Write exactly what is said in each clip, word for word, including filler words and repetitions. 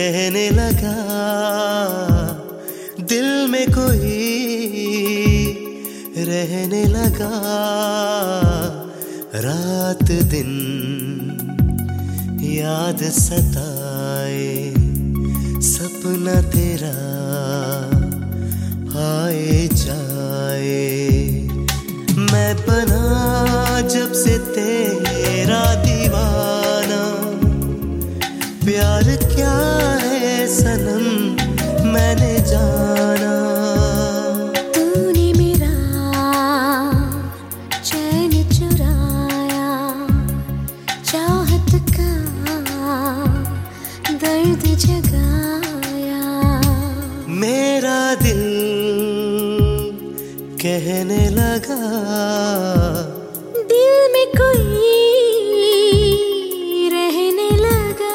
कहने लगा दिल में कोई रहने लगा। रात दिन याद सताए, सपना तेरा आए जाए। मैं बना जब से तेरा दीवाना, प्यार क्या है सनम मैंने जाना। तूने मेरा चैन चुराया, चाहत का दर्द जगाया। मेरा दिल कहने लगा दिल में कोई रहने लगा।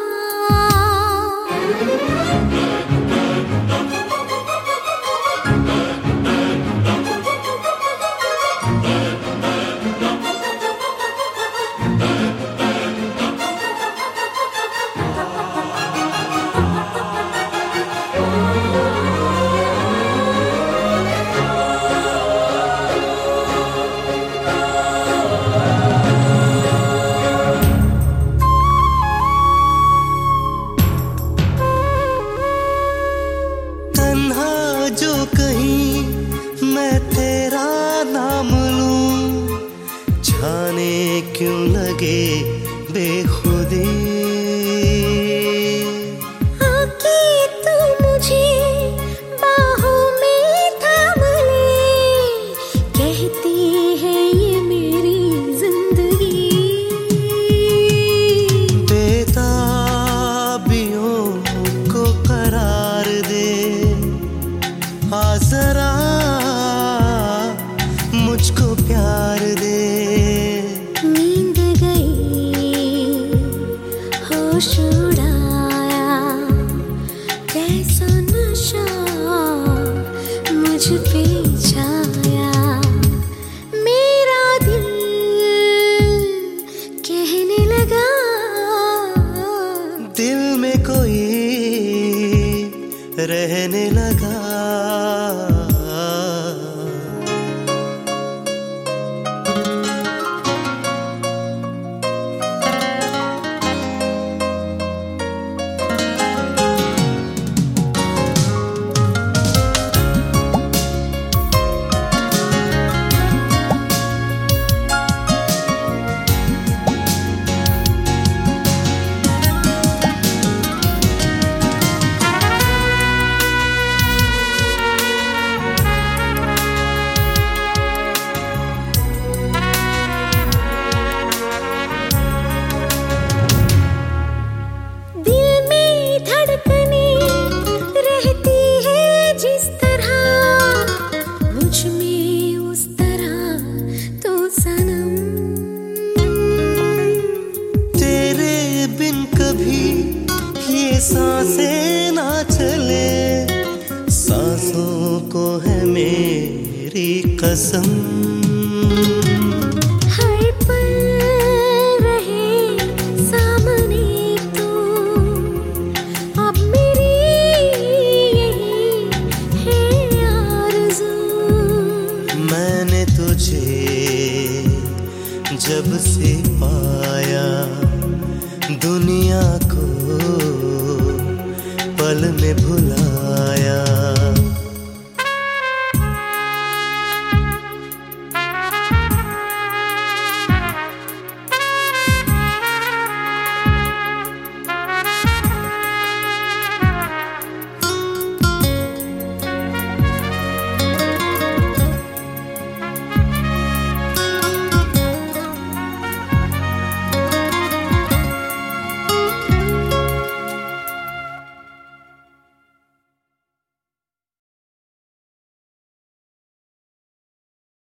जो कहीं मैं तेरा नाम लूं, जाने क्यों लगे बेखुदी। आके तू मुझे बाहों में थाम ले, कहती है ये मेरी जिंदगी। बेताबियों को करार दे, आ जरा मुझको प्यार दे। नींद गई होश उड़ाया, कैसा नशा मुझ पे छाया। मेरा दिल कहने लगा दिल में कोई रहने लगा। सांसें ना चले, सांसों को है मेरी कसम। हर पल रहे सामने तू, अब मेरी यही है आरज़ू। मैंने तुझे जब से पाया, दुनिया को पल में भुला